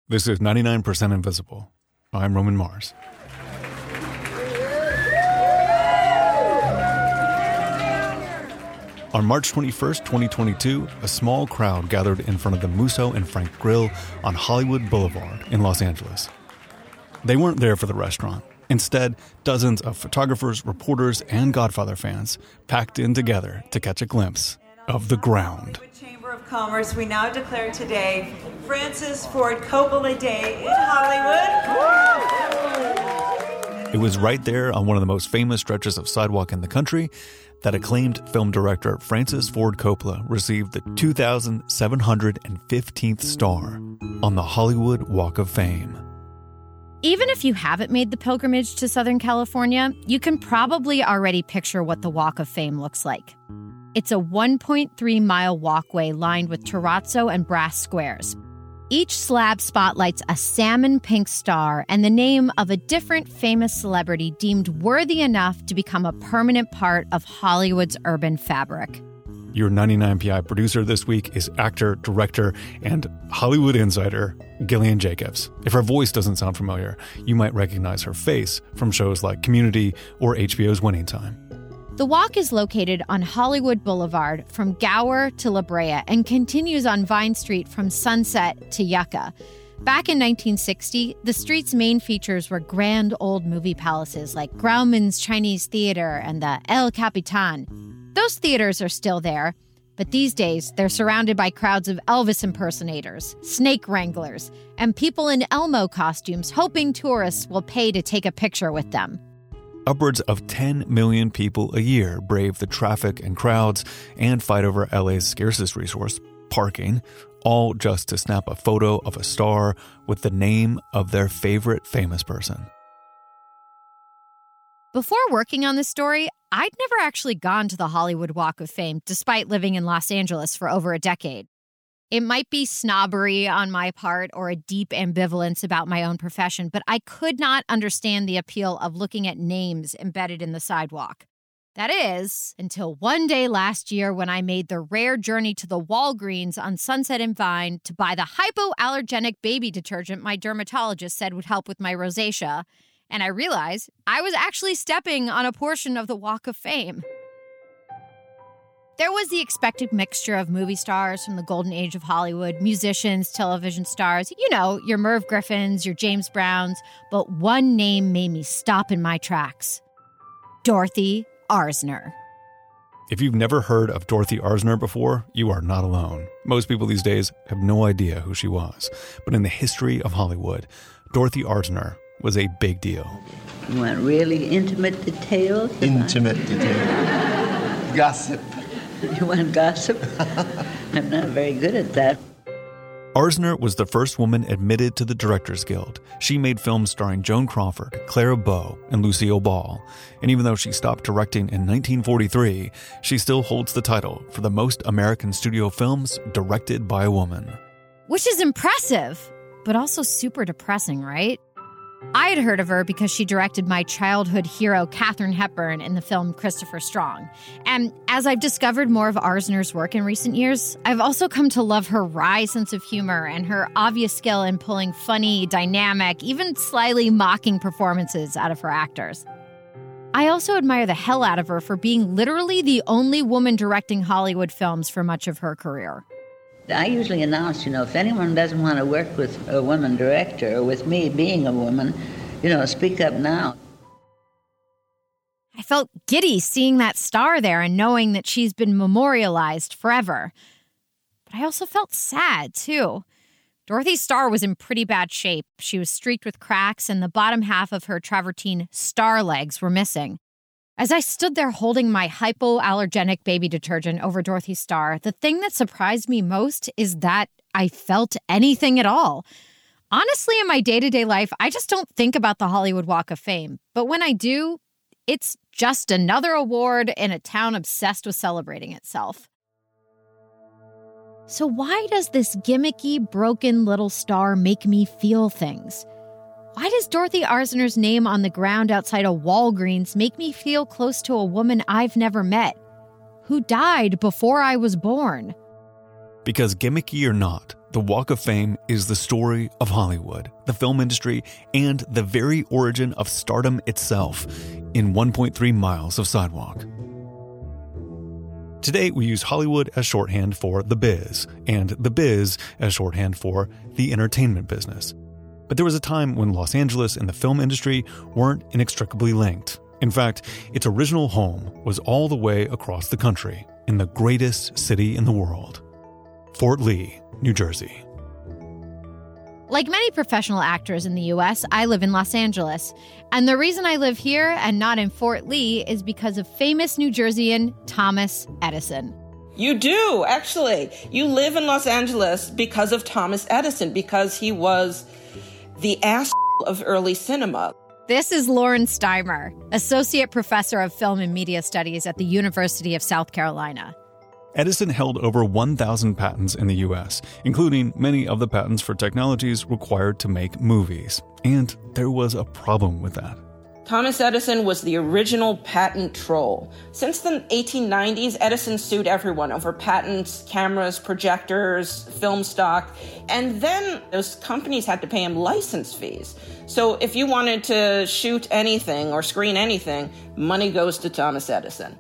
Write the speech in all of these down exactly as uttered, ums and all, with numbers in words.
This is ninety-nine percent Invisible. I'm Roman Mars. On March twenty-first, twenty twenty-two, a small crowd gathered in front of the Musso and Frank Grill on Hollywood Boulevard in Los Angeles. They weren't there for the restaurant. Instead, dozens of photographers, reporters, and Godfather fans packed in together to catch a glimpse of the ground. Chamber of Commerce, we now declare today Francis Ford Coppola Day in Hollywood. It was right there on one of the most famous stretches of sidewalk in the country that acclaimed film director Francis Ford Coppola received the two thousand seven hundred fifteenth star on the Hollywood Walk of Fame. Even if you haven't made the pilgrimage to Southern California, you can probably already picture what the Walk of Fame looks like. It's a one point three mile walkway lined with terrazzo and brass squares. Each slab spotlights a salmon pink star and the name of a different famous celebrity deemed worthy enough to become a permanent part of Hollywood's urban fabric. Your ninety-nine P I producer this week is actor, director, and Hollywood insider Gillian Jacobs. If her voice doesn't sound familiar, you might recognize her face from shows like Community or H B O's Winning Time. The walk is located on Hollywood Boulevard from Gower to La Brea and continues on Vine Street from Sunset to Yucca. Back in nineteen sixty, the street's main features were grand old movie palaces like Grauman's Chinese Theater and the El Capitan. Those theaters are still there, but these days they're surrounded by crowds of Elvis impersonators, snake wranglers, and people in Elmo costumes hoping tourists will pay to take a picture with them. Upwards of ten million people a year brave the traffic and crowds and fight over L A's scarcest resource, parking, all just to snap a photo of a star with the name of their favorite famous person. Before working on this story, I'd never actually gone to the Hollywood Walk of Fame, despite living in Los Angeles for over a decade. It might be snobbery on my part or a deep ambivalence about my own profession, but I could not understand the appeal of looking at names embedded in the sidewalk. That is, until one day last year when I made the rare journey to the Walgreens on Sunset and Vine to buy the hypoallergenic baby detergent my dermatologist said would help with my rosacea, and I realized I was actually stepping on a portion of the Walk of Fame. There was the expected mixture of movie stars from the golden age of Hollywood, musicians, television stars, you know, your Merv Griffins, your James Browns, but one name made me stop in my tracks. Dorothy Arzner. If you've never heard of Dorothy Arzner before, you are not alone. Most people these days have no idea who she was. But in the history of Hollywood, Dorothy Arzner was a big deal. You want really intimate details? Intimate details. Gossip. You want gossip? I'm not very good at that. Arzner was the first woman admitted to the Directors Guild. She made films starring Joan Crawford, Clara Bow, and Lucille Ball. And even though she stopped directing in nineteen forty-three, she still holds the title for the most American studio films directed by a woman. Which is impressive, but also super depressing, right? I had heard of her because she directed my childhood hero, Katharine Hepburn, in the film Christopher Strong. And as I've discovered more of Arzner's work in recent years, I've also come to love her wry sense of humor and her obvious skill in pulling funny, dynamic, even slightly mocking performances out of her actors. I also admire the hell out of her for being literally the only woman directing Hollywood films for much of her career. I usually announce, you know, if anyone doesn't want to work with a woman director or with me being a woman, you know, speak up now. I felt giddy seeing that star there and knowing that she's been memorialized forever. But I also felt sad, too. Dorothy's star was in pretty bad shape. She was streaked with cracks, and the bottom half of her travertine star legs were missing. As I stood there holding my hypoallergenic baby detergent over Dorothy's star, the thing that surprised me most is that I felt anything at all. Honestly, in my day-to-day life, I just don't think about the Hollywood Walk of Fame. But when I do, it's just another award in a town obsessed with celebrating itself. So why does this gimmicky, broken little star make me feel things? Why does Dorothy Arzner's name on the ground outside a Walgreens make me feel close to a woman I've never met, who died before I was born? Because gimmicky or not, the Walk of Fame is the story of Hollywood, the film industry, and the very origin of stardom itself in one point three miles of sidewalk. Today, we use Hollywood as shorthand for the biz, and the biz as shorthand for the entertainment business. But there was a time when Los Angeles and the film industry weren't inextricably linked. In fact, its original home was all the way across the country, in the greatest city in the world, Fort Lee, New Jersey. Like many professional actors in the U S, I live in Los Angeles. And the reason I live here and not in Fort Lee is because of famous New Jerseyan Thomas Edison. You do, actually. You live in Los Angeles because of Thomas Edison, because he was the ass of early cinema. This is Lauren Steimer, Associate Professor of Film and Media Studies at the University of South Carolina. Edison held over one thousand patents in the U S, including many of the patents for technologies required to make movies. And there was a problem with that. Thomas Edison was the original patent troll. Since the eighteen nineties, Edison sued everyone over patents, cameras, projectors, film stock, and then those companies had to pay him license fees. So if you wanted to shoot anything or screen anything, money goes to Thomas Edison.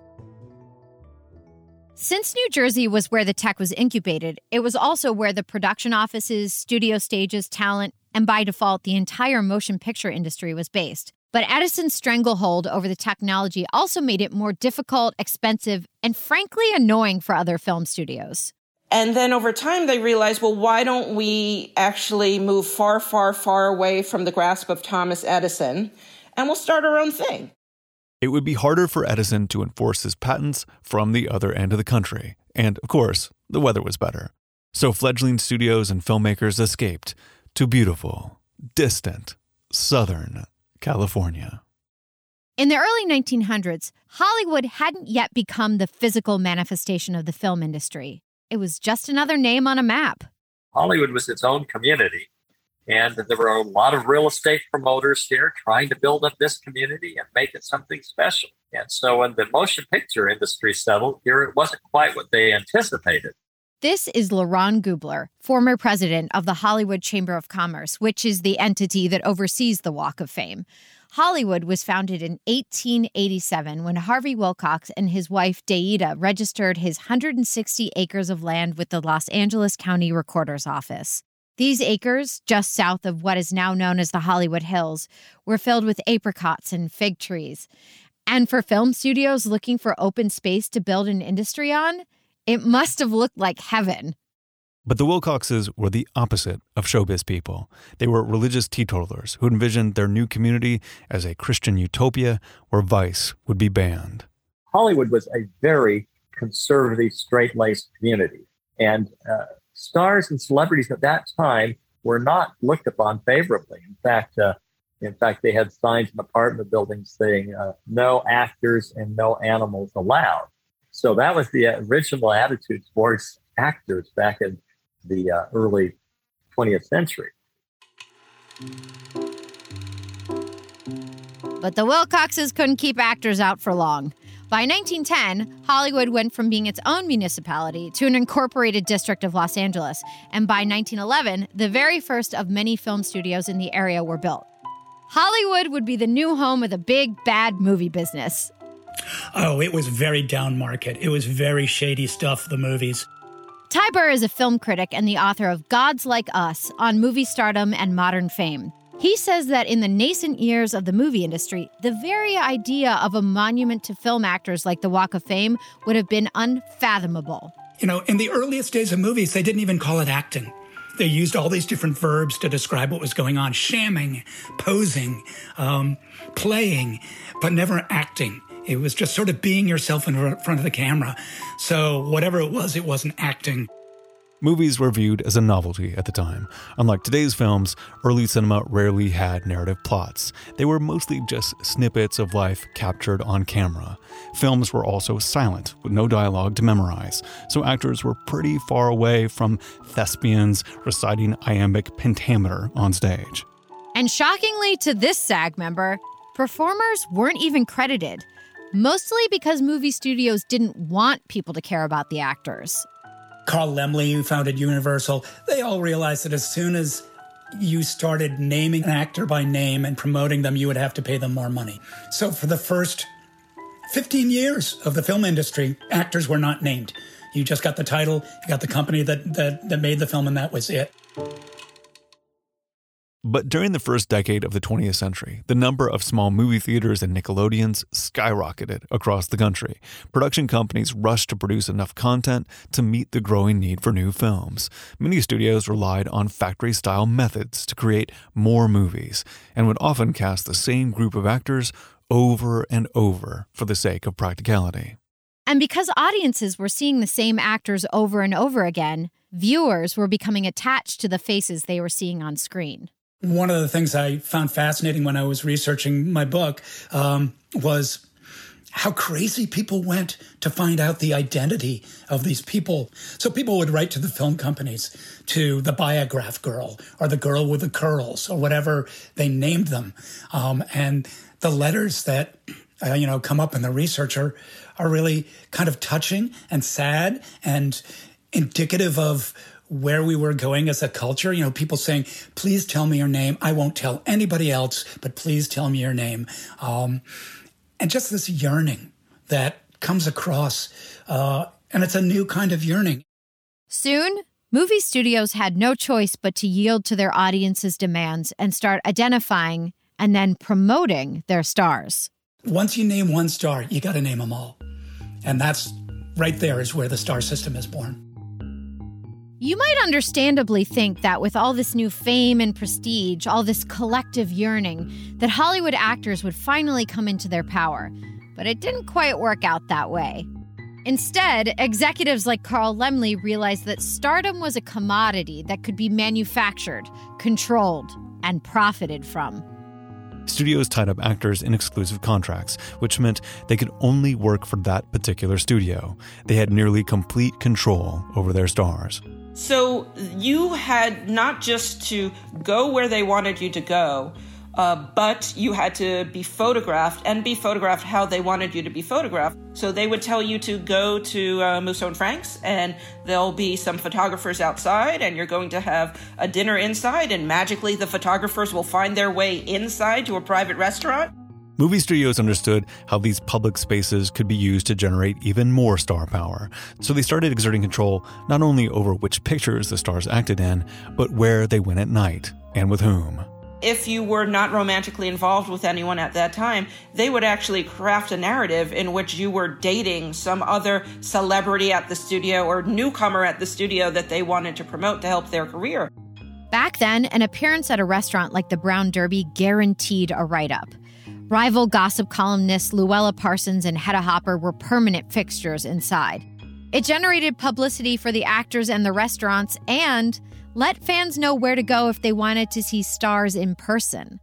Since New Jersey was where the tech was incubated, it was also where the production offices, studio stages, talent, and by default, the entire motion picture industry was based. But Edison's stranglehold over the technology also made it more difficult, expensive, and frankly annoying for other film studios. And then over time, they realized, well, why don't we actually move far, far, far away from the grasp of Thomas Edison, and we'll start our own thing. It would be harder for Edison to enforce his patents from the other end of the country. And, of course, the weather was better. So fledgling studios and filmmakers escaped to beautiful, distant, Southern California. In the early nineteen hundreds, Hollywood hadn't yet become the physical manifestation of the film industry. It was just another name on a map. Hollywood was its own community. And there were a lot of real estate promoters here trying to build up this community and make it something special. And so when the motion picture industry settled here, it wasn't quite what they anticipated. This is Laron Gubler, former president of the Hollywood Chamber of Commerce, which is the entity that oversees the Walk of Fame. Hollywood was founded in eighteen eighty-seven when Harvey Wilcox and his wife Deida registered his one hundred sixty acres of land with the Los Angeles County Recorder's Office. These acres, just south of what is now known as the Hollywood Hills, were filled with apricots and fig trees. And for film studios looking for open space to build an industry on, it must have looked like heaven. But the Wilcoxes were the opposite of showbiz people. They were religious teetotalers who envisioned their new community as a Christian utopia where vice would be banned. Hollywood was a very conservative, straight-laced community. And uh, stars and celebrities at that time were not looked upon favorably. In fact, uh, in fact, they had signs in apartment buildings saying uh, no actors and no animals allowed. So that was the original attitude towards actors back in the uh, early twentieth century. But the Wilcoxes couldn't keep actors out for long. By nineteen ten, Hollywood went from being its own municipality to an incorporated district of Los Angeles. And by nineteen eleven, the very first of many film studios in the area were built. Hollywood would be the new home of the big, bad movie business. Oh, it was very down market. It was very shady stuff, the movies. Ty Burr is a film critic and the author of Gods Like Us on movie stardom and modern fame. He says that in the nascent years of the movie industry, the very idea of a monument to film actors like the Walk of Fame would have been unfathomable. You know, in the earliest days of movies, they didn't even call it acting. They used all these different verbs to describe what was going on: shamming, posing, um, playing, but never acting. It was just sort of being yourself in front of the camera. So whatever it was, it wasn't acting. Movies were viewed as a novelty at the time. Unlike today's films, early cinema rarely had narrative plots. They were mostly just snippets of life captured on camera. Films were also silent, with no dialogue to memorize, so actors were pretty far away from thespians reciting iambic pentameter on stage. And shockingly to this SAG member, performers weren't even credited. Mostly because movie studios didn't want people to care about the actors. Carl Laemmle, who founded Universal, they all realized that as soon as you started naming an actor by name and promoting them, you would have to pay them more money. So for the first fifteen years of the film industry, actors were not named. You just got the title, you got the company that, that, that made the film, and that was it. But during the first decade of the twentieth century, the number of small movie theaters and Nickelodeons skyrocketed across the country. Production companies rushed to produce enough content to meet the growing need for new films. Many studios relied on factory-style methods to create more movies and would often cast the same group of actors over and over for the sake of practicality. And because audiences were seeing the same actors over and over again, viewers were becoming attached to the faces they were seeing on screen. One of the things I found fascinating when I was researching my book um, was how crazy people went to find out the identity of these people. So people would write to the film companies, to the Biograph girl or the girl with the curls or whatever they named them. Um, and the letters that, uh, you know, come up in the research are, are really kind of touching and sad and indicative of where we were going as a culture. You know, people saying, please tell me your name. I won't tell anybody else, but please tell me your name. Um, and just this yearning that comes across, uh, and it's a new kind of yearning. Soon, movie studios had no choice but to yield to their audience's demands and start identifying and then promoting their stars. Once you name one star, you got to name them all. And that's right there is where the star system is born. You might understandably think that with all this new fame and prestige, all this collective yearning, that Hollywood actors would finally come into their power. But it didn't quite work out that way. Instead, executives like Carl Laemmle realized that stardom was a commodity that could be manufactured, controlled, and profited from. Studios tied up actors in exclusive contracts, which meant they could only work for that particular studio. They had nearly complete control over their stars. So you had not just to go where they wanted you to go, uh, but you had to be photographed and be photographed how they wanted you to be photographed. So they would tell you to go to uh, Musso and Frank's, and there'll be some photographers outside, and you're going to have a dinner inside, and magically the photographers will find their way inside to a private restaurant. Movie studios understood how these public spaces could be used to generate even more star power, so they started exerting control not only over which pictures the stars acted in, but where they went at night and with whom. If you were not romantically involved with anyone at that time, they would actually craft a narrative in which you were dating some other celebrity at the studio or newcomer at the studio that they wanted to promote to help their career. Back then, an appearance at a restaurant like the Brown Derby guaranteed a write-up. Rival gossip columnists Luella Parsons and Hedda Hopper were permanent fixtures inside. It generated publicity for the actors and the restaurants and let fans know where to go if they wanted to see stars in person.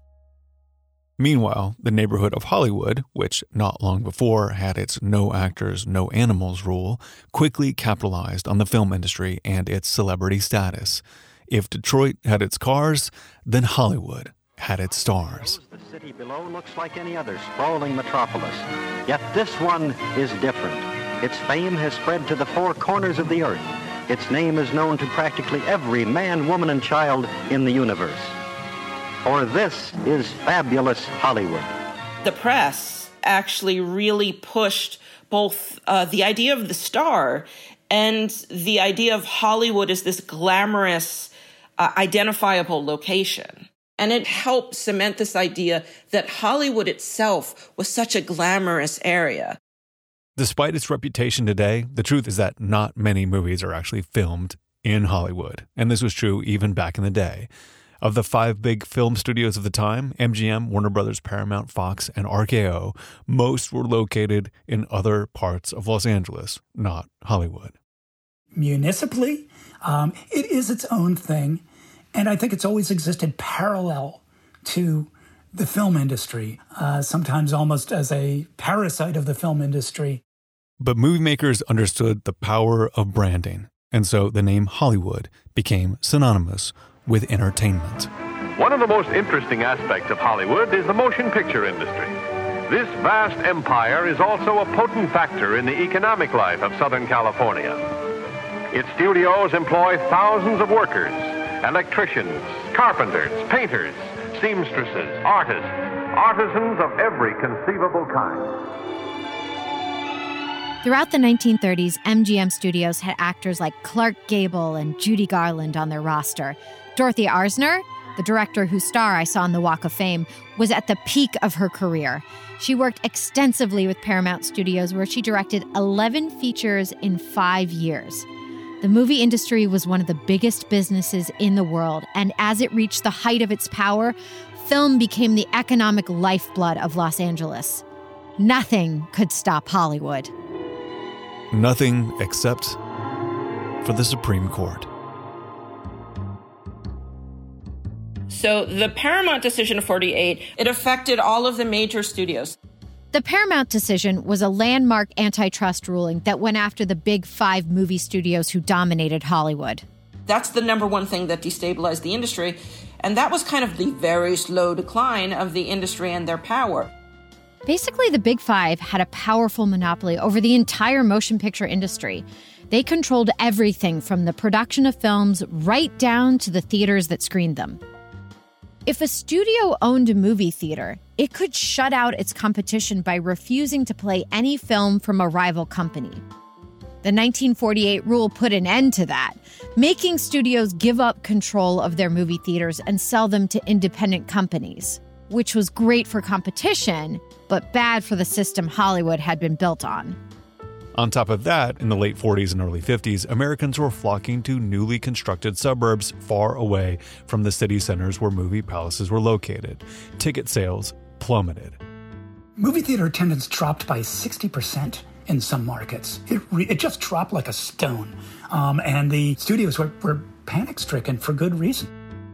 Meanwhile, the neighborhood of Hollywood, which not long before had its no actors, no animals rule, quickly capitalized on the film industry and its celebrity status. If Detroit had its cars, then Hollywood had its stars. The city below looks like any other sprawling metropolis. Yet this one is different. Its fame has spread to the four corners of the earth. Its name is known to practically every man, woman, and child in the universe. For this is fabulous Hollywood. The press actually really pushed both uh, the idea of the star and the idea of Hollywood as this glamorous, uh, identifiable location. And it helped cement this idea that Hollywood itself was such a glamorous area. Despite its reputation today, the truth is that not many movies are actually filmed in Hollywood. And this was true even back in the day. Of the five big film studios of the time, M G M, Warner Brothers, Paramount, Fox, and R K O, most were located in other parts of Los Angeles, not Hollywood. Municipally, um, it is its own thing. And I think it's always existed parallel to the film industry, uh, sometimes almost as a parasite of the film industry. But movie makers understood the power of branding, and so the name Hollywood became synonymous with entertainment. One of the most interesting aspects of Hollywood is the motion picture industry. This vast empire is also a potent factor in the economic life of Southern California. Its studios employ thousands of workers, electricians, carpenters, painters, seamstresses, artists, artisans of every conceivable kind. Throughout the nineteen thirties, M G M Studios had actors like Clark Gable and Judy Garland on their roster. Dorothy Arzner, the director whose star I saw on the Walk of Fame, was at the peak of her career. She worked extensively with Paramount Studios, where she directed eleven features in five years. The movie industry was one of the biggest businesses in the world, and as it reached the height of its power, film became the economic lifeblood of Los Angeles. Nothing could stop Hollywood. Nothing except for the Supreme Court. So the Paramount decision of forty-eight, it affected all of the major studios. The Paramount decision was a landmark antitrust ruling that went after the big five movie studios who dominated Hollywood. That's the number one thing that destabilized the industry, and that was kind of the very slow decline of the industry and their power. Basically, the Big Five had a powerful monopoly over the entire motion picture industry. They controlled everything from the production of films right down to the theaters that screened them. If a studio owned a movie theater, it could shut out its competition by refusing to play any film from a rival company. The nineteen forty-eight rule put an end to that, making studios give up control of their movie theaters and sell them to independent companies, which was great for competition, but bad for the system Hollywood had been built on. On top of that, in the late forties and early fifties, Americans were flocking to newly constructed suburbs far away from the city centers where movie palaces were located. Ticket sales plummeted. Movie theater attendance dropped by sixty percent in some markets. It, re- it just dropped like a stone. Um, and the studios were, were panic-stricken for good reason.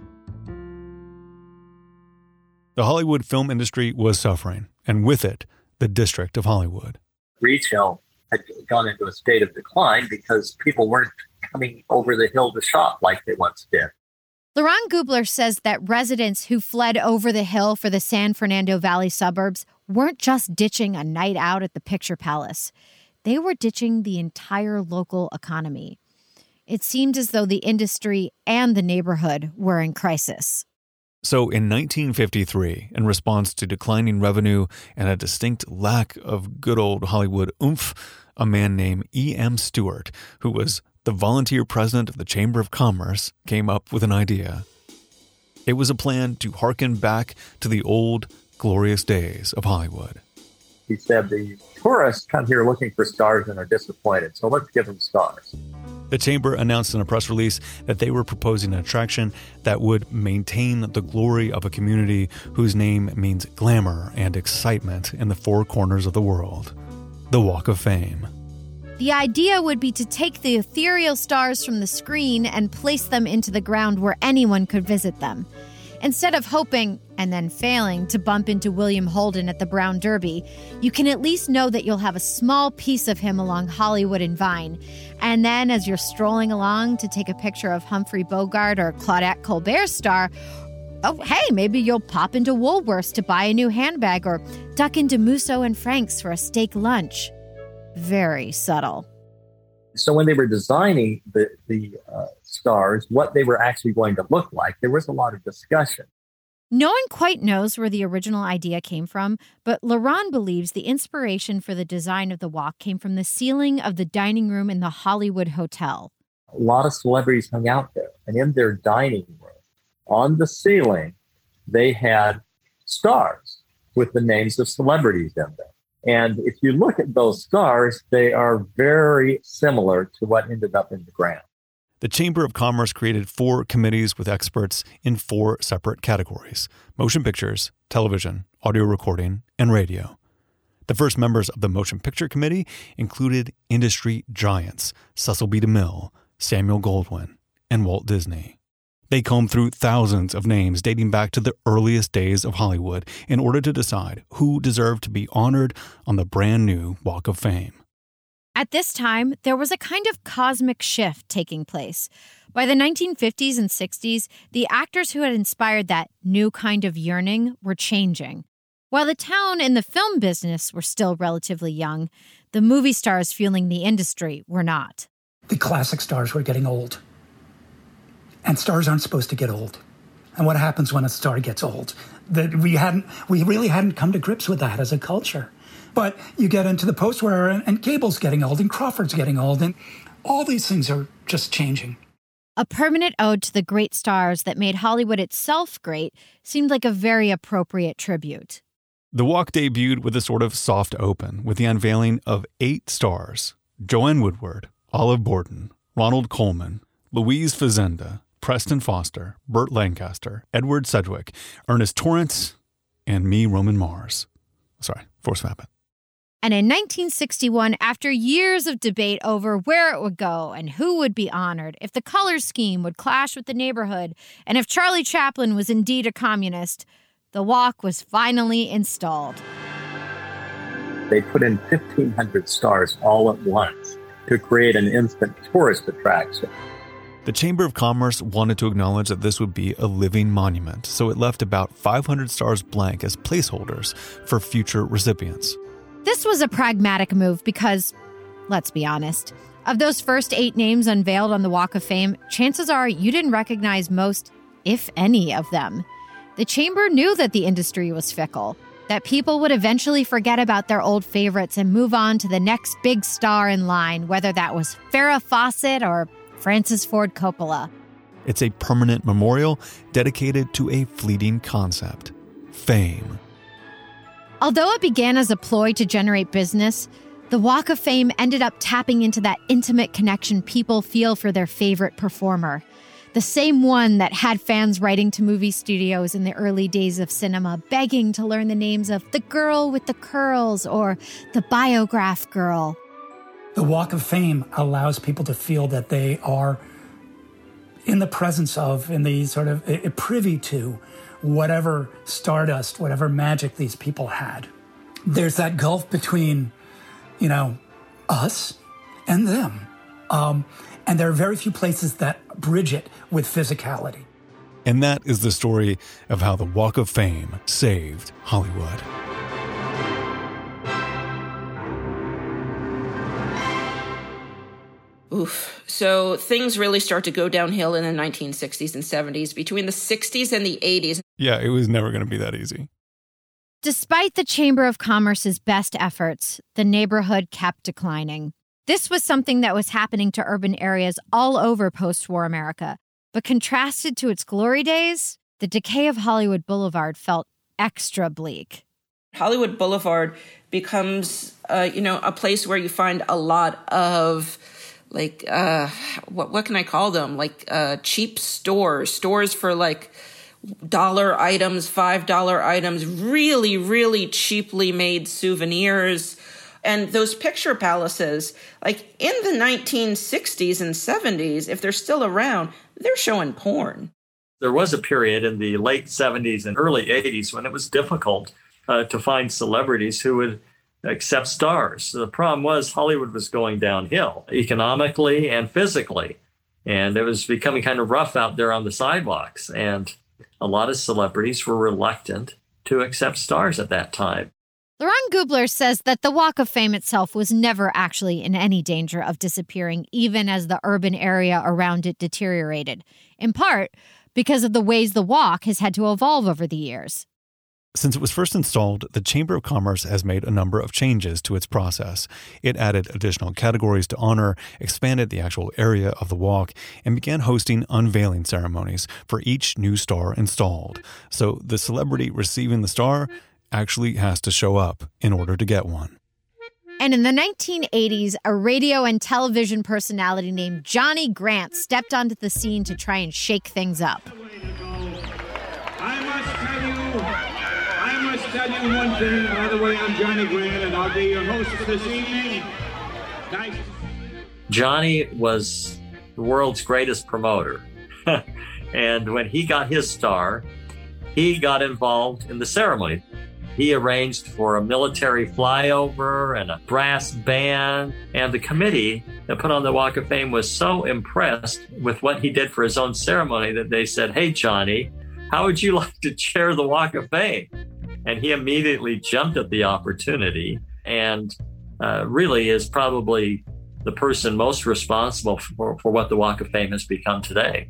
The Hollywood film industry was suffering, and with it, the District of Hollywood. Retail had gone into a state of decline because people weren't coming over the hill to shop like they once did. Laurent Gubler says that residents who fled over the hill for the San Fernando Valley suburbs weren't just ditching a night out at the Picture Palace. They were ditching the entire local economy. It seemed as though the industry and the neighborhood were in crisis. So in nineteen fifty-three, in response to declining revenue and a distinct lack of good old Hollywood oomph, a man named E M Stewart, who was the volunteer president of the Chamber of Commerce, came up with an idea. It was a plan to hearken back to the old, glorious days of Hollywood. He said, the tourists come here looking for stars and are disappointed, so let's give them stars. The Chamber announced in a press release that they were proposing an attraction that would maintain the glory of a community whose name means glamour and excitement in the four corners of the world, the Walk of Fame. The idea would be to take the ethereal stars from the screen and place them into the ground where anyone could visit them. Instead of hoping, and then failing, to bump into William Holden at the Brown Derby, you can at least know that you'll have a small piece of him along Hollywood and Vine. And then as you're strolling along to take a picture of Humphrey Bogart or Claudette Colbert's star, oh, hey, maybe you'll pop into Woolworths to buy a new handbag or duck into Musso and Frank's for a steak lunch. Very subtle. So when they were designing the, the uh, stars, what they were actually going to look like, there was a lot of discussion. No one quite knows where the original idea came from, but Laurent believes the inspiration for the design of the walk came from the ceiling of the dining room in the Hollywood Hotel. A lot of celebrities hung out there, and in their dining room, on the ceiling, they had stars with the names of celebrities in them. And if you look at those stars, they are very similar to what ended up in the ground. The Chamber of Commerce created four committees with experts in four separate categories: motion pictures, television, audio recording, and radio. The first members of the Motion Picture Committee included industry giants Cecil B. DeMille, Samuel Goldwyn, and Walt Disney. They combed through thousands of names dating back to the earliest days of Hollywood in order to decide who deserved to be honored on the brand new Walk of Fame. At this time, there was a kind of cosmic shift taking place. By the nineteen fifties and sixties, the actors who had inspired that new kind of yearning were changing. While the town and the film business were still relatively young, the movie stars fueling the industry were not. the classic stars were getting old. And stars aren't supposed to get old. And what happens when a star gets old? That we hadn't, we really hadn't come to grips with that as a culture. But you get into the post-war era, and, and Gable's getting old, and Crawford's getting old, and all these things are just changing. A permanent ode to the great stars that made Hollywood itself great seemed like a very appropriate tribute. The walk debuted with a sort of soft open, with the unveiling of eight stars: Joanne Woodward, Olive Borden, Ronald Colman, Louise Fazenda, Preston Foster, Burt Lancaster, Edward Sedgwick, Ernest Torrance, and me, Roman Mars. Sorry, Forrest Fappan. And in nineteen sixty-one, after years of debate over where it would go and who would be honored, if the color scheme would clash with the neighborhood, and if Charlie Chaplin was indeed a communist, the walk was finally installed. They put in fifteen hundred stars all at once to create an instant tourist attraction. The Chamber of Commerce wanted to acknowledge that this would be a living monument, so it left about five hundred stars blank as placeholders for future recipients. This was a pragmatic move because, let's be honest, of those first eight names unveiled on the Walk of Fame, chances are you didn't recognize most, if any, of them. The Chamber knew that the industry was fickle, that people would eventually forget about their old favorites and move on to the next big star in line, whether that was Farrah Fawcett or Francis Ford Coppola. It's a permanent memorial dedicated to a fleeting concept: fame. Although it began as a ploy to generate business, the Walk of Fame ended up tapping into that intimate connection people feel for their favorite performer. The same one that had fans writing to movie studios in the early days of cinema, begging to learn the names of the girl with the curls or the Biograph girl. The Walk of Fame allows people to feel that they are in the presence of, in the sort of uh, privy to, whatever stardust, whatever magic these people had. There's that gulf between, you know, us and them. Um, and there are very few places that bridge it with physicality. And that is the story of how the Walk of Fame saved Hollywood. Oof. So things really start to go downhill in the nineteen sixties and seventies. Between the sixties and the eighties. Yeah, it was never going to be that easy. Despite the Chamber of Commerce's best efforts, the neighborhood kept declining. This was something that was happening to urban areas all over post-war America. But contrasted to its glory days, the decay of Hollywood Boulevard felt extra bleak. Hollywood Boulevard becomes, uh, you know, a place where you find a lot of, like, uh, what what can I call them? Like uh, cheap stores, stores for like dollar items, five dollar items, really, really cheaply made souvenirs. And those picture palaces, like in the nineteen sixties and seventies, if they're still around, they're showing porn. There was a period in the late seventies and early eighties when it was difficult uh, to find celebrities who would accept stars. So the problem was Hollywood was going downhill economically and physically. And it was becoming kind of rough out there on the sidewalks. And a lot of celebrities were reluctant to accept stars at that time. Laurent Gubler says that the Walk of Fame itself was never actually in any danger of disappearing, even as the urban area around it deteriorated, in part because of the ways the walk has had to evolve over the years. Since it was first installed, the Chamber of Commerce has made a number of changes to its process. It added additional categories to honor, expanded the actual area of the walk, and began hosting unveiling ceremonies for each new star installed. So the celebrity receiving the star actually has to show up in order to get one. And in the nineteen eighties, a radio and television personality named Johnny Grant stepped onto the scene to try and shake things up. I must tell you, I must tell you one thing. By the way, I'm Johnny Grant, and I'll be your host for this evening. Nice. Johnny was the world's greatest promoter. And when he got his star, he got involved in the ceremony. He arranged for a military flyover and a brass band. And the committee that put on the Walk of Fame was so impressed with what he did for his own ceremony that they said, "Hey, Johnny, how would you like to chair the Walk of Fame?" And he immediately jumped at the opportunity and uh, really is probably the person most responsible for, for what the Walk of Fame has become today.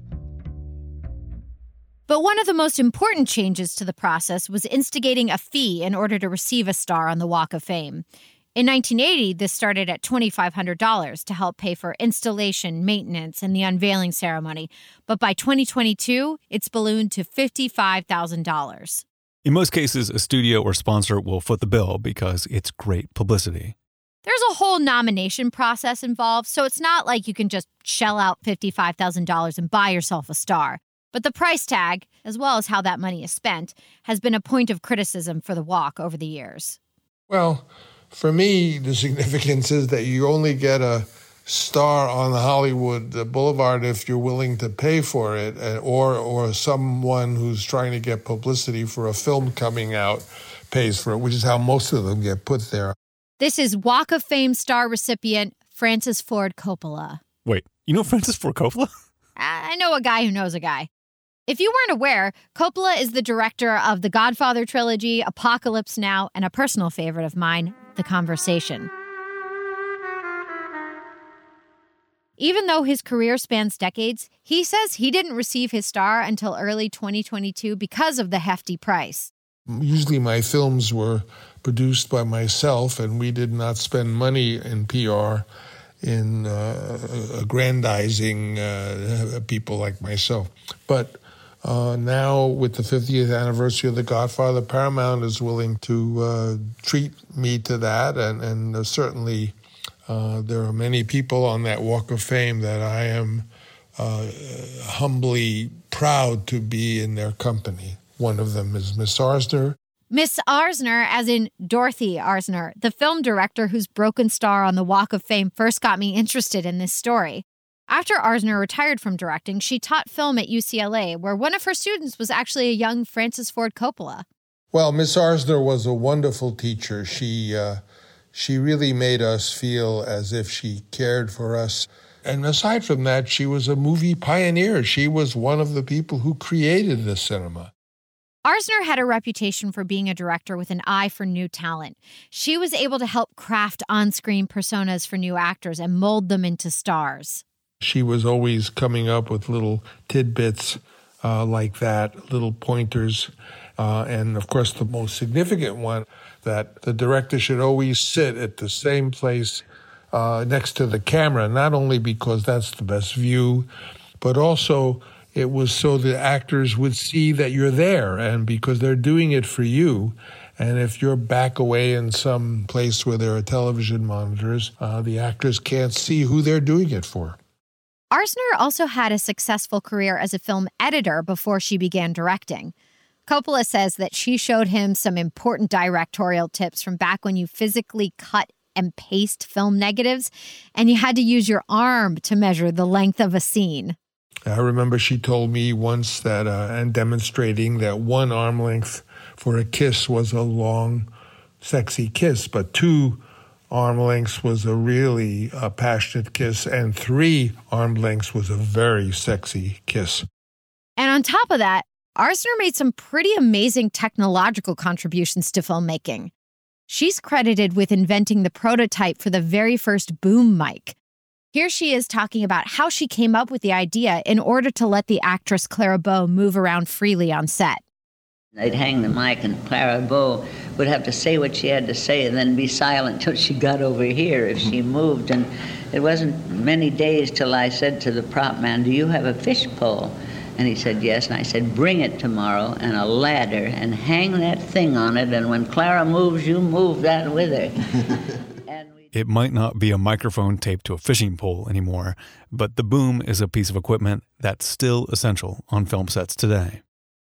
But one of the most important changes to the process was instigating a fee in order to receive a star on the Walk of Fame. In nineteen eighty, this started at two thousand five hundred dollars to help pay for installation, maintenance, and the unveiling ceremony. But by twenty twenty-two, it's ballooned to fifty-five thousand dollars. In most cases, a studio or sponsor will foot the bill because it's great publicity. There's a whole nomination process involved, so it's not like you can just shell out fifty-five thousand dollars and buy yourself a star. But the price tag, as well as how that money is spent, has been a point of criticism for the Walk over the years. Well, for me, the significance is that you only get a star on the Hollywood Boulevard if you're willing to pay for it, or or someone who's trying to get publicity for a film coming out pays for it, which is how most of them get put there. This is Walk of Fame star recipient Francis Ford Coppola. Wait, you know Francis Ford Coppola? I know a guy who knows a guy. If you weren't aware, Coppola is the director of the Godfather trilogy, Apocalypse Now, and a personal favorite of mine, The Conversation. Even though his career spans decades, he says he didn't receive his star until early twenty twenty-two because of the hefty price. Usually my films were produced by myself, and we did not spend money in P R in uh, aggrandizing uh, people like myself. But uh, now, with the fiftieth anniversary of The Godfather, Paramount is willing to uh, treat me to that, and, and uh, certainly uh, there are many people on that Walk of Fame that I am uh, humbly proud to be in their company. One of them is Miss Arzner. Miss Arzner, as in Dorothy Arzner, the film director whose broken star on the Walk of Fame first got me interested in this story. After Arzner retired from directing, she taught film at U C L A, where one of her students was actually a young Francis Ford Coppola. Well, Miss Arzner was a wonderful teacher. She uh, she really made us feel as if she cared for us. And aside from that, she was a movie pioneer. She was one of the people who created the cinema. Arzner had a reputation for being a director with an eye for new talent. She was able to help craft on-screen personas for new actors and mold them into stars. She was always coming up with little tidbits uh, like that, little pointers. Uh, and, of course, the most significant one, that the director should always sit at the same place uh, next to the camera, not only because that's the best view, but also it was so the actors would see that you're there, and because they're doing it for you. And if you're back away in some place where there are television monitors, uh, the actors can't see who they're doing it for. Arzner also had a successful career as a film editor before she began directing. Coppola says that she showed him some important directorial tips from back when you physically cut and paste film negatives, and you had to use your arm to measure the length of a scene. I remember she told me once that, uh, and demonstrating that one arm length for a kiss was a long, sexy kiss, but two arm lengths was a really uh, passionate kiss, and three arm lengths was a very sexy kiss. And on top of that, Arzner made some pretty amazing technological contributions to filmmaking. She's credited with inventing the prototype for the very first boom mic. Here she is talking about how she came up with the idea in order to let the actress Clara Bow move around freely on set. They'd hang the mic, and Clara Bow would have to say what she had to say and then be silent till she got over here if she moved. And it wasn't many days till I said to the prop man, "Do you have a fish pole?" And he said, "Yes." And I said, "Bring it tomorrow and a ladder and hang that thing on it, and when Clara moves, you move that with her." It might not be a microphone taped to a fishing pole anymore, but the boom is a piece of equipment that's still essential on film sets today.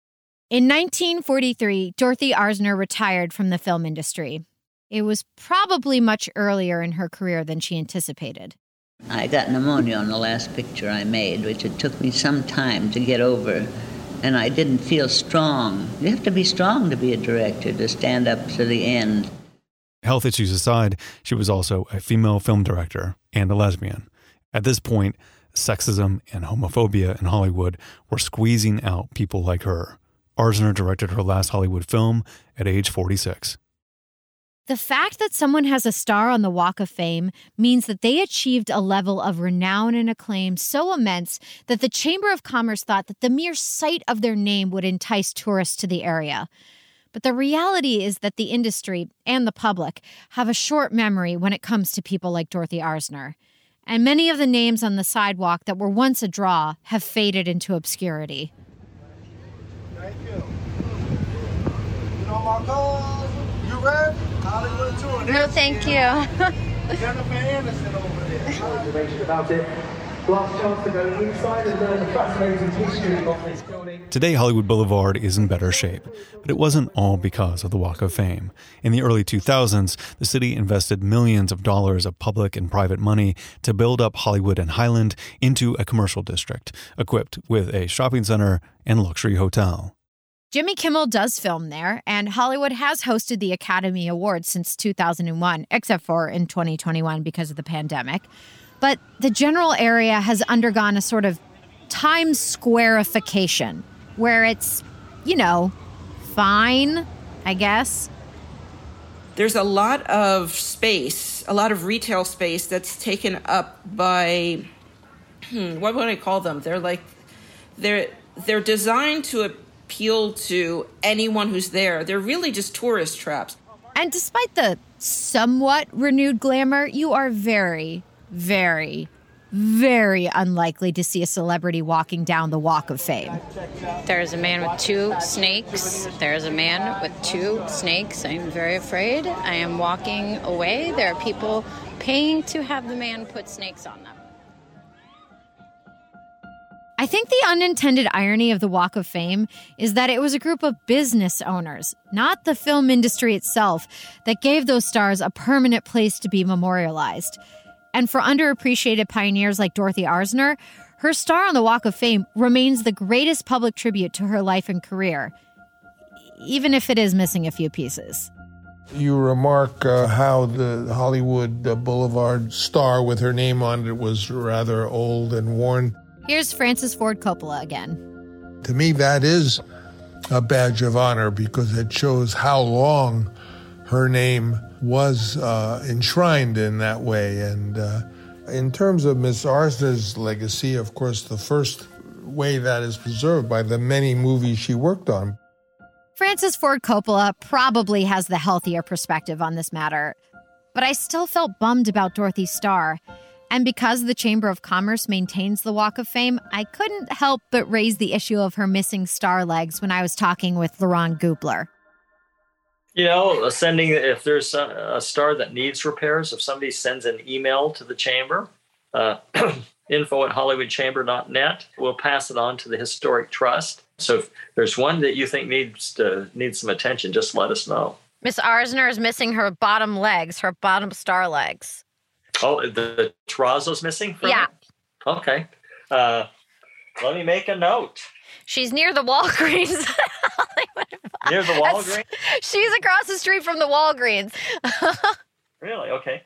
In nineteen forty-three, Dorothy Arzner retired from the film industry. It was probably much earlier in her career than she anticipated. I got pneumonia on the last picture I made, which it took me some time to get over, and I didn't feel strong. You have to be strong to be a director, to stand up to the end. Health issues aside, she was also a female film director and a lesbian. At this point, sexism and homophobia in Hollywood were squeezing out people like her. Arzner directed her last Hollywood film at age forty-six. The fact that someone has a star on the Walk of Fame means that they achieved a level of renown and acclaim so immense that the Chamber of Commerce thought that the mere sight of their name would entice tourists to the area. But the reality is that the industry and the public have a short memory when it comes to people like Dorothy Arzner. And many of the names on the sidewalk that were once a draw have faded into obscurity. Thank you. You know my cause? You ready? Hollywood tour. No, thank you. Jennifer Anderson over there. Information about it. Last chance to go inside and learn the fascinating history of this building. Today, Hollywood Boulevard is in better shape, but it wasn't all because of the Walk of Fame. In the early two thousands, the city invested millions of dollars of public and private money to build up Hollywood and Highland into a commercial district, equipped with a shopping center and luxury hotel. Jimmy Kimmel does film there, and Hollywood has hosted the Academy Awards since two thousand one, except for in twenty twenty-one because of the pandemic. But the general area has undergone a sort of Times Square-ification, where it's, you know, fine, I guess. There's a lot of space, a lot of retail space that's taken up by, hmm, what would I call them? They're like, they're they're designed to appeal to anyone who's there. They're really just tourist traps. And despite the somewhat renewed glamour, you are very, very, very unlikely to see a celebrity walking down the Walk of Fame. There's a man with two snakes. There's a man with two snakes. I'm very afraid. I am walking away. There are people paying to have the man put snakes on them. I think the unintended irony of the Walk of Fame is that it was a group of business owners, not the film industry itself, that gave those stars a permanent place to be memorialized. And for underappreciated pioneers like Dorothy Arzner, her star on the Walk of Fame remains the greatest public tribute to her life and career, even if it is missing a few pieces. You remark uh, how the Hollywood uh, Boulevard star with her name on it was rather old and worn. Here's Francis Ford Coppola again. To me, that is a badge of honor because it shows how long her name was uh, enshrined in that way. And uh, in terms of Miss Arzner's legacy, of course, the first way that is preserved by the many movies she worked on. Francis Ford Coppola probably has the healthier perspective on this matter, but I still felt bummed about Dorothy's star. And because the Chamber of Commerce maintains the Walk of Fame, I couldn't help but raise the issue of her missing star legs when I was talking with Laurent Gubler. You know, sending, if there's a, a star that needs repairs, if somebody sends an email to the chamber, uh, info at hollywood chamber dot net, we'll pass it on to the Historic Trust. So if there's one that you think needs to needs some attention, just let us know. Miss Arzner is missing her bottom legs, her bottom star legs. Oh, the, the terrazzo's missing? From yeah. It? Okay. Uh, let me make a note. She's near the Walgreens. Near the Walgreens? That's, she's across the street from the Walgreens. Really? Okay.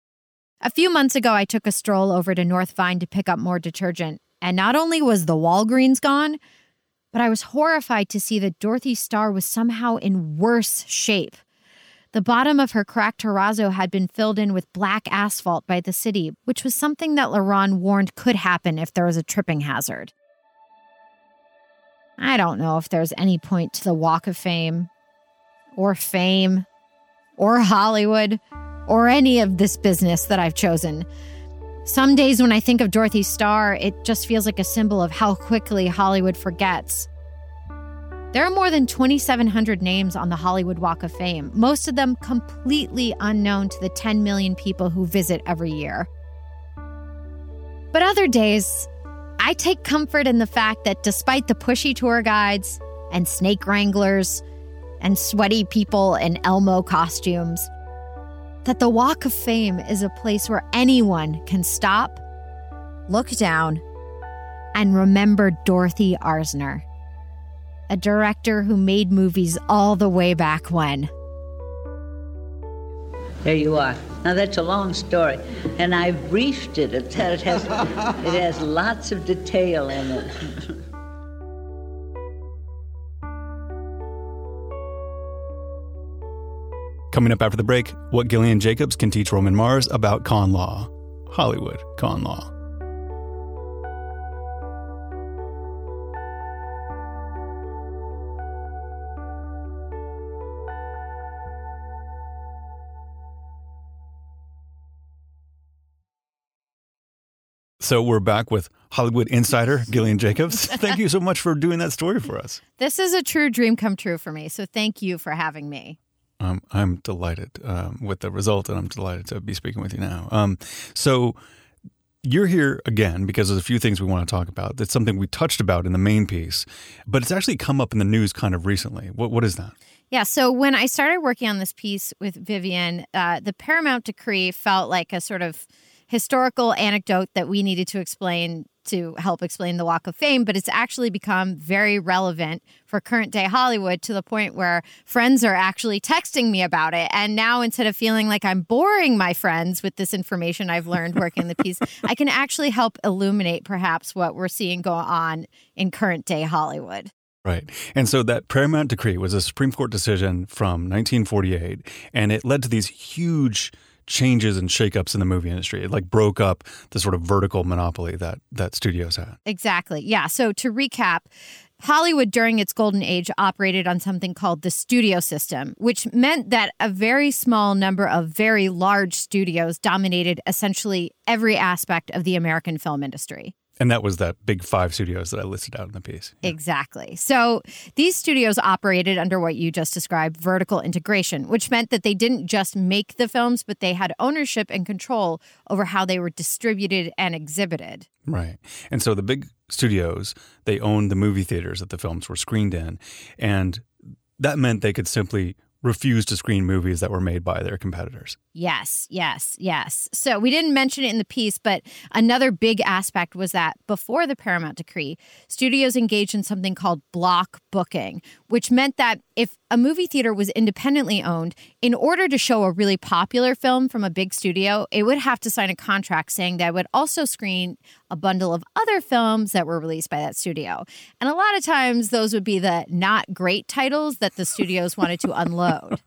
A few months ago, I took a stroll over to North Vine to pick up more detergent. And not only was the Walgreens gone, but I was horrified to see that Dorothy's star was somehow in worse shape. The bottom of her cracked terrazzo had been filled in with black asphalt by the city, which was something that Laurent warned could happen if there was a tripping hazard. I don't know if there's any point to the Walk of Fame, or fame, or Hollywood, or any of this business that I've chosen. Some days when I think of Dorothy's star, it just feels like a symbol of how quickly Hollywood forgets. There are more than twenty-seven hundred names on the Hollywood Walk of Fame, most of them completely unknown to the ten million people who visit every year. But other days, I take comfort in the fact that despite the pushy tour guides and snake wranglers and sweaty people in Elmo costumes, that the Walk of Fame is a place where anyone can stop, look down, and remember Dorothy Arzner, a director who made movies all the way back when. There you are. Now that's a long story, and I've briefed it. It has, it has lots of detail in it. Coming up after the break, what Gillian Jacobs can teach Roman Mars about con law. Hollywood con law. So we're back with Hollywood insider Gillian Jacobs. Thank you so much for doing that story for us. This is a true dream come true for me, so thank you for having me. Um, I'm delighted um, with the result, and I'm delighted to be speaking with you now. Um, so you're here again because there's a few things we want to talk about. That's something we touched about in the main piece, but it's actually come up in the news kind of recently. What What is that? Yeah, so when I started working on this piece with Vivian, uh, the Paramount decree felt like a sort of historical anecdote that we needed to explain to help explain the Walk of Fame, but it's actually become very relevant for current day Hollywood to the point where friends are actually texting me about it. And now instead of feeling like I'm boring my friends with this information I've learned working the piece, I can actually help illuminate perhaps what we're seeing go on in current day Hollywood. Right. And so that Paramount decree was a Supreme Court decision from nineteen forty-eight, and it led to these huge changes and shakeups in the movie industry. It like broke up the sort of vertical monopoly that that studios had. Exactly. Yeah. So to recap, Hollywood during its golden age operated on something called the studio system, which meant that a very small number of very large studios dominated essentially every aspect of the American film industry. And that was that big five studios that I listed out in the piece. Yeah. Exactly. So these studios operated under what you just described, vertical integration, which meant that they didn't just make the films, but they had ownership and control over how they were distributed and exhibited. Right. And so the big studios, they owned the movie theaters that the films were screened in. And that meant they could simply refuse to screen movies that were made by their competitors. Yes, yes, yes. So we didn't mention it in the piece, but another big aspect was that before the Paramount decree, studios engaged in something called block booking, which meant that if a movie theater was independently owned, in order to show a really popular film from a big studio, it would have to sign a contract saying that it would also screen a bundle of other films that were released by that studio. And a lot of times those would be the not great titles that the studios wanted to unload.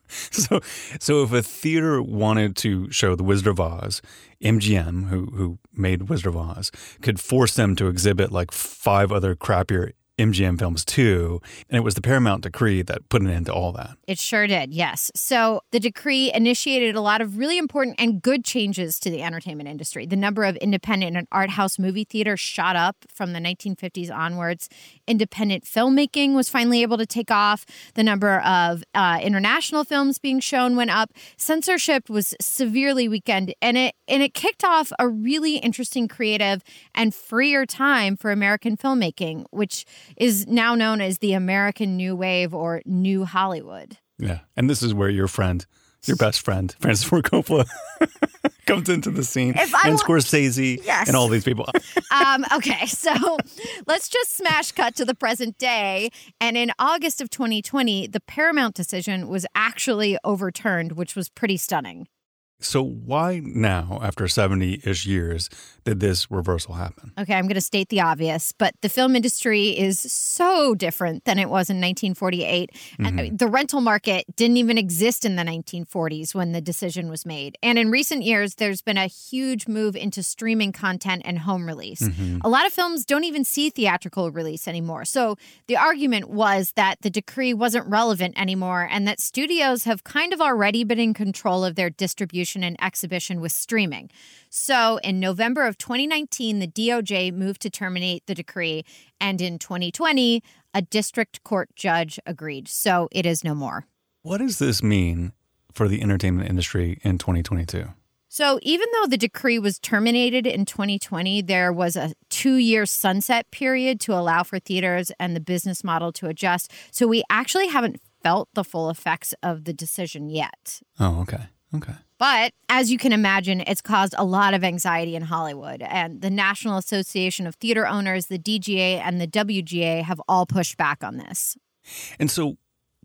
So so if a theater wanted to show The Wizard of Oz, M G M, who who made Wizard of Oz, could force them to exhibit like five other crappier M G M films too. And it was the Paramount decree that put an end to all that. It sure did, yes. So the decree initiated a lot of really important and good changes to the entertainment industry. The number of independent and art house movie theaters shot up from the nineteen fifties onwards. Independent filmmaking was finally able to take off. The number of uh, international films being shown went up. Censorship was severely weakened, and it and it kicked off a really interesting, creative, and freer time for American filmmaking, which is now known as the American New Wave or New Hollywood. Yeah. And this is where your friend, your best friend, Francis Ford Coppola, comes into the scene. If I and wa- Scorsese Yes. and all these people. um, okay, so let's just smash cut to the present day. And in August of twenty twenty, the Paramount decision was actually overturned, which was pretty stunning. So why now, after seventy-ish years, did this reversal happen? Okay, I'm going to state the obvious, but the film industry is so different than it was in nineteen forty-eight. Mm-hmm. And the rental market didn't even exist in the nineteen forties when the decision was made. And in recent years, there's been a huge move into streaming content and home release. Mm-hmm. A lot of films don't even see theatrical release anymore. So the argument was that the decree wasn't relevant anymore and that studios have kind of already been in control of their distribution and exhibition with streaming. So in November of twenty nineteen, the D O J moved to terminate the decree. And in twenty twenty, a district court judge agreed. So it is no more. What does this mean for the entertainment industry in twenty twenty-two? So even though the decree was terminated in twenty twenty, there was a two-year sunset period to allow for theaters and the business model to adjust. So we actually haven't felt the full effects of the decision yet. Oh, okay. Okay. But as you can imagine, it's caused a lot of anxiety in Hollywood. And the National Association of Theater Owners, the D G A, and the W G A have all pushed back on this. And so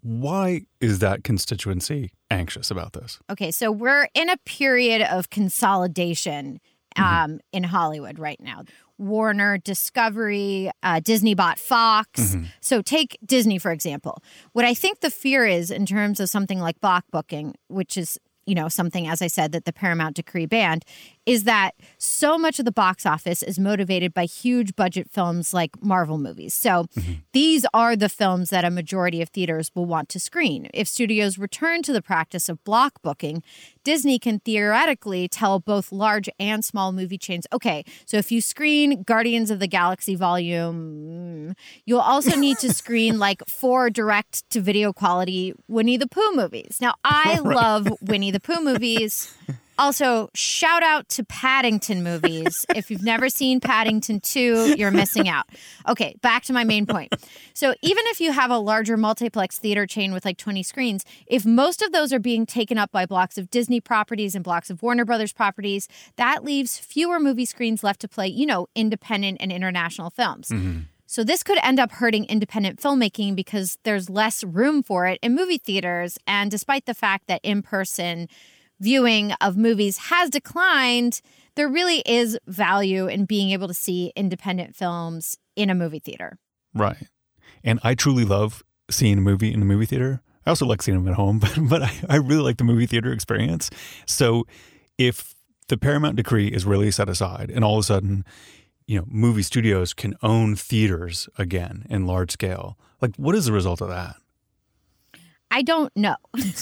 why is that constituency anxious about this? Okay, so we're in a period of consolidation um, mm-hmm. in Hollywood right now. Warner, Discovery, uh, Disney bought Fox. Mm-hmm. So take Disney, for example. What I think the fear is in terms of something like block booking, which is, you know, something, as I said, that the Paramount decree banned, is that so much of the box office is motivated by huge budget films like Marvel movies. So Mm-hmm. these are the films that a majority of theaters will want to screen. If studios return to the practice of block booking, Disney can theoretically tell both large and small movie chains, okay, so if you screen Guardians of the Galaxy Volume, you'll also need to screen like four direct-to-video quality Winnie the Pooh movies. Now, I Right. love Winnie the Pooh movies. Also, shout out to Paddington movies. If you've never seen Paddington two, you're missing out. Okay, back to my main point. So even if you have a larger multiplex theater chain with like twenty screens, if most of those are being taken up by blocks of Disney properties and blocks of Warner Brothers properties, that leaves fewer movie screens left to play, you know, independent and international films. Mm-hmm. So this could end up hurting independent filmmaking because there's less room for it in movie theaters. And despite the fact that in-person viewing of movies has declined, there really is value in being able to see independent films in a movie theater. Right. And I truly love seeing a movie in a movie theater. I also like seeing them at home, but, but I, I really like the movie theater experience. So if the Paramount decree is really set aside and all of a sudden, you know, movie studios can own theaters again in large scale, like what is the result of that? I don't know.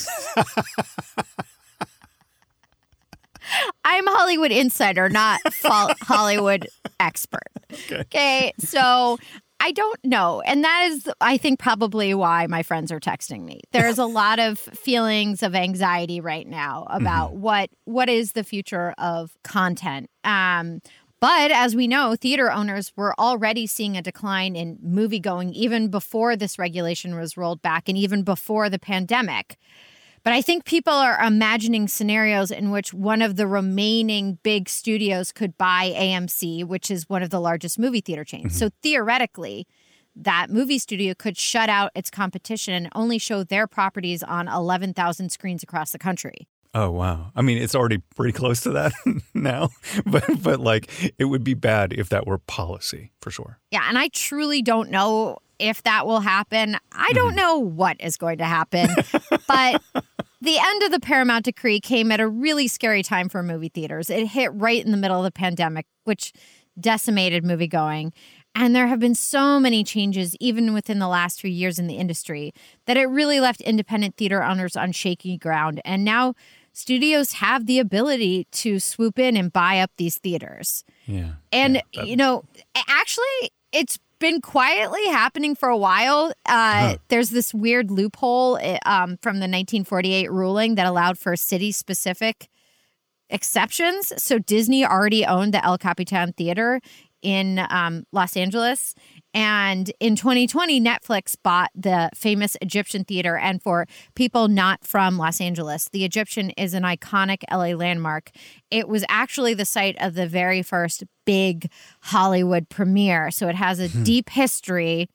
I'm a Hollywood insider, not fo- Hollywood expert. Okay. Okay, so I don't know. And that is, I think, probably why my friends are texting me. There's a lot of feelings of anxiety right now about mm-hmm. what what is the future of content. Um, but as we know, theater owners were already seeing a decline in moviegoing even before this regulation was rolled back and even before the pandemic. But I think people are imagining scenarios in which one of the remaining big studios could buy A M C, which is one of the largest movie theater chains. Mm-hmm. So theoretically, that movie studio could shut out its competition and only show their properties on eleven thousand screens across the country. Oh, wow. I mean, it's already pretty close to that now, but but like it would be bad if that were policy for sure. Yeah, and I truly don't know if that will happen. I don't know what is going to happen, but the end of the Paramount decree came at a really scary time for movie theaters. It hit right in the middle of the pandemic, which decimated moviegoing. And there have been so many changes, even within the last few years in the industry, that it really left independent theater owners on shaky ground. And now studios have the ability to swoop in and buy up these theaters. Yeah. And, yeah, you know, actually, it's been quietly happening for a while. Uh, huh. There's this weird loophole um, from the nineteen forty-eight ruling that allowed for city-specific exceptions. So Disney already owned the El Capitan Theater in um, Los Angeles. And in twenty twenty, Netflix bought the famous Egyptian Theater. And for people not from Los Angeles, the Egyptian is an iconic L A landmark. It was actually the site of the very first big Hollywood premiere. So it has a hmm. deep history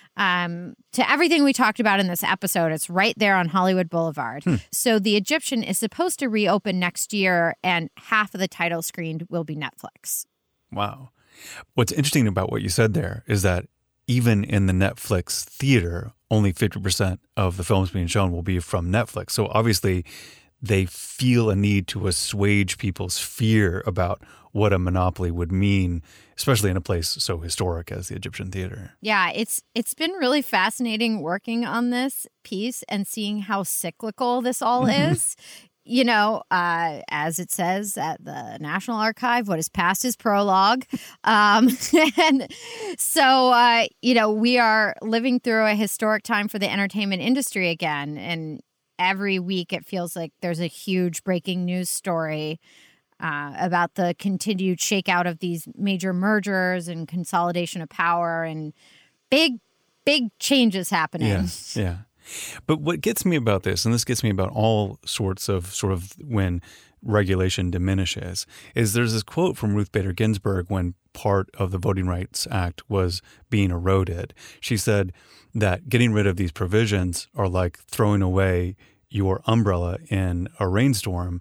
um, to everything we talked about in this episode. It's right there on Hollywood Boulevard. Hmm. So the Egyptian is supposed to reopen next year, and half of the title screened will be Netflix. Wow. What's interesting about what you said there is that even in the Netflix theater, only fifty percent of the films being shown will be from Netflix. So obviously they feel a need to assuage people's fear about what a monopoly would mean, especially in a place so historic as the Egyptian Theater. Yeah, it's it's been really fascinating working on this piece and seeing how cyclical this all is. You know, uh, as it says at the National Archive, what is past is prologue. Um, and so, uh, you know, we are living through a historic time for the entertainment industry again. And every week it feels like there's a huge breaking news story uh, about the continued shakeout of these major mergers and consolidation of power and big, big changes happening. Yeah, yeah. But what gets me about this, and this gets me about all sorts of sort of when regulation diminishes, is there's this quote from Ruth Bader Ginsburg when part of the Voting Rights Act was being eroded. She said that getting rid of these provisions are like throwing away your umbrella in a rainstorm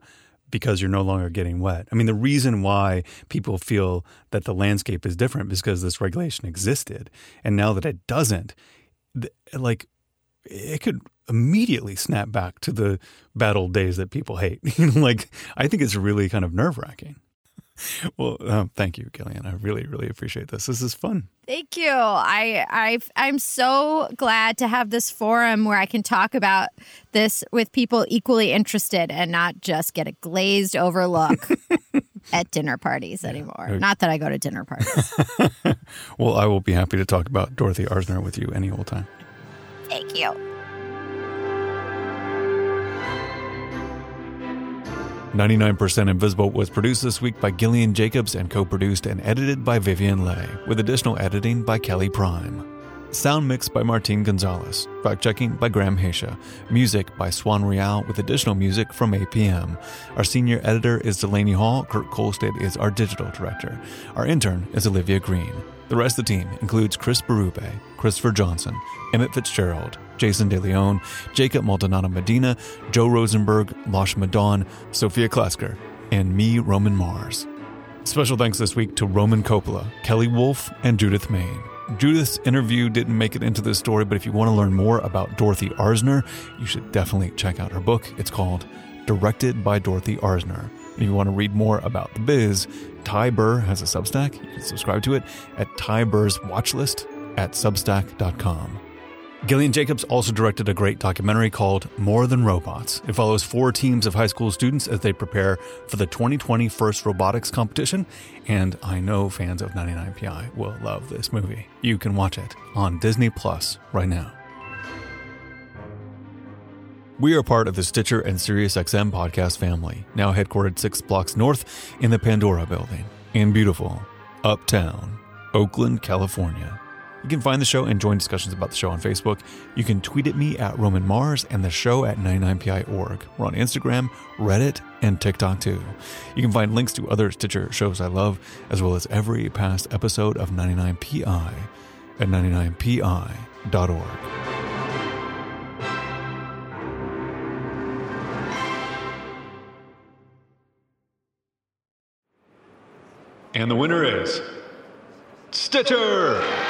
because you're no longer getting wet. I mean, the reason why people feel that the landscape is different is because this regulation existed. And now that it doesn't, th- like it could immediately snap back to the bad old days that people hate. Like, I think it's really kind of nerve-wracking. Well, um, thank you, Gillian. I really, really appreciate this. This is fun. Thank you. I, I, I'm so glad to have this forum where I can talk about this with people equally interested and not just get a glazed over look at dinner parties anymore. Yeah. Not that I go to dinner parties. Well, I will be happy to talk about Dorothy Arzner with you any old time. Thank you. ninety-nine percent Invisible was produced this week by Gillian Jacobs and co-produced and edited by Vivian Leigh, with additional editing by Kelly Prime. Sound mix by Martin Gonzalez. Fact-checking by Graham Haisha. Music by Swan Real, with additional music from A P M. Our senior editor is Delaney Hall. Kurt Kolstad is our digital director. Our intern is Olivia Green. The rest of the team includes Chris Berube, Christopher Johnson, Emmett Fitzgerald, Jason DeLeon, Jacob Maldonado Medina, Joe Rosenberg, Losh Madon, Sophia Klasker, and me, Roman Mars. Special thanks this week to Roman Coppola, Kelly Wolf, and Judith Main. Judith's interview didn't make it into this story, but if you want to learn more about Dorothy Arzner, you should definitely check out her book. It's called Directed by Dorothy Arzner. And if you want to read more about the biz, Ty Burr has a Substack. You can subscribe to it at Ty Burr's Watchlist at substack dot com. Gillian Jacobs also directed a great documentary called More Than Robots. It follows four teams of high school students as they prepare for the twenty twenty FIRST Robotics Competition, and I know fans of ninety-nine P I will love this movie. You can watch it on Disney Plus right now. We are part of the Stitcher and SiriusXM podcast family, now headquartered six blocks north in the Pandora building in beautiful Uptown, Oakland, California. You can find the show and join discussions about the show on Facebook. You can tweet at me at Roman Mars and the show at ninety-nine P I dot org. We're on Instagram, Reddit, and TikTok too. You can find links to other Stitcher shows I love, as well as every past episode of ninety-nine P I at ninety-nine P I dot org. And the winner is Stitcher!